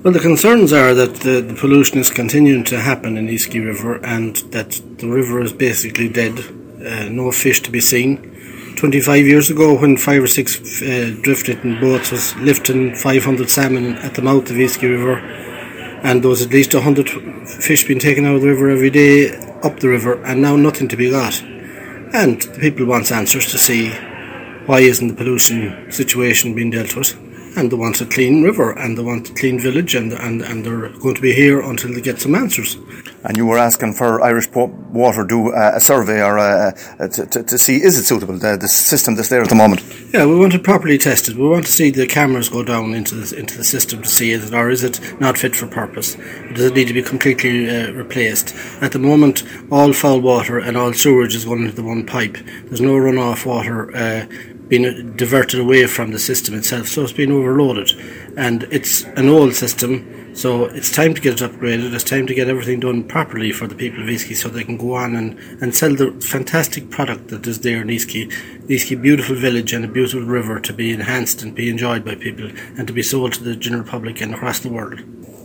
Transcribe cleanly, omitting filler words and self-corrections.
Well, the concerns are that the pollution is continuing to happen in Easky River and that the river is basically dead, no fish to be seen. 25 years ago, when 5 or 6 drift-knitting boats was lifting 500 salmon at the mouth of Easky River, and there was at least 100 fish being taken out of the river every day up the river, and now nothing to be got. And the people want answers to see why isn't the pollution situation being dealt with. And they want a clean river, and they want a clean village, and they're going to be here until they get some answers. And you were asking for Irish Water do a survey or to see is it suitable, the system that's there at the moment? Yeah, we want it properly tested. We want to see the cameras go down into the system to see it, or is it not fit for purpose? Does it need to be completely replaced? At the moment, all foul water and all sewage is going into the one pipe. There's no runoff water being diverted away from the system itself, so it's been overloaded. And it's an old system, so it's time to get it upgraded. It's time to get everything done properly for the people of Easky so they can go on and sell the fantastic product that is there in Easky. Easky, beautiful village and a beautiful river to be enhanced and be enjoyed by people and to be sold to the general public and across the world.